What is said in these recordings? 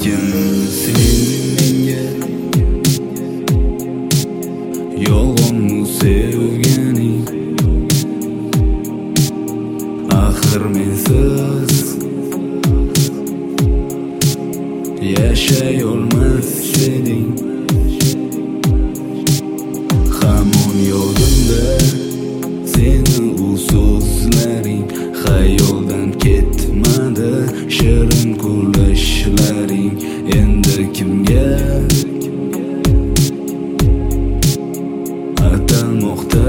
lekin sen menga yolg'onmi sevganing? Axir mensiz yashay olmas eding. Hamon yodimda seni u so'zlaring, xayoldan ketmadi shirin kulishlaring. Endi kimga atalmoqda?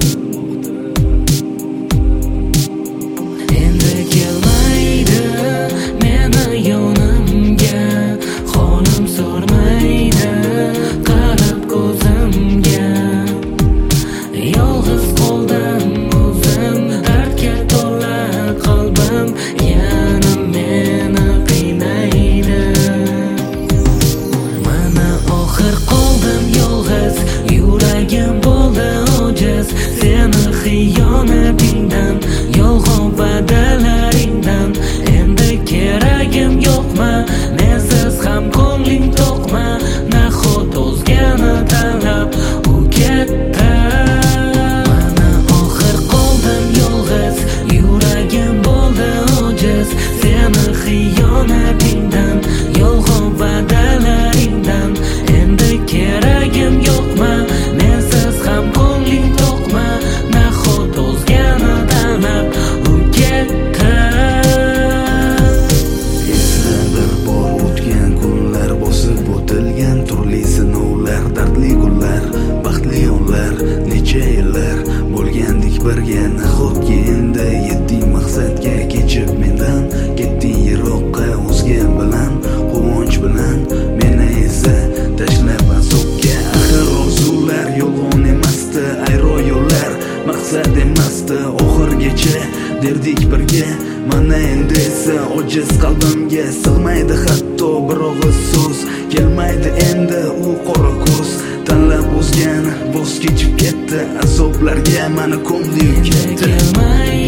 Endi kelmaydi meni yonimga, holim sormaydi qarab ko'zimga. Yolg'iz qoldim o'zim, dardga to'la qalbim yana meni qiynaydi. Mana oxir qoldim yolg'iz, yuragim bo'ldi ojiz. Seni xiyonatingdan, yolg'on va'dalaringdan endi keragim yo'qmi? Mensiz ham ko'ngling to'qmi? Nahot o'zgani tanlab u ketdi. Mana oxir qoldim yolg'iz, yuragim bo'ldi ojiz. Seni xiyonatingdan, yolg'on va'dalaringdan endi keragim yo'qmi? Mensiz ham ko'ngling to'qmi? Nahot o'zgani tanlab u ketdi. Esladir bor o'tgan kunlar, bosib o'tilgan turli sinovlar, dardli kunlar, baxtli onlar, necha yillar bo'lgandik birga. Nahotki endi yetding maqsadga, kechib mendan ketding yiroqqa. O'zga bilan, quvonch bilan meni esa tashlab azobga. Axir orzular yolg'on emasdi, ayro yo'llar maqsad emasdi. Oxirgacha derdik birga, mana endi esa ojiz qalbimga sig'maydi hatto bir og'iz so'z. Kelmaydi endi u qora ko'z, tanlab o'zgani voz kechib ketdi. Azoblarga mani ko'nglim ketdi.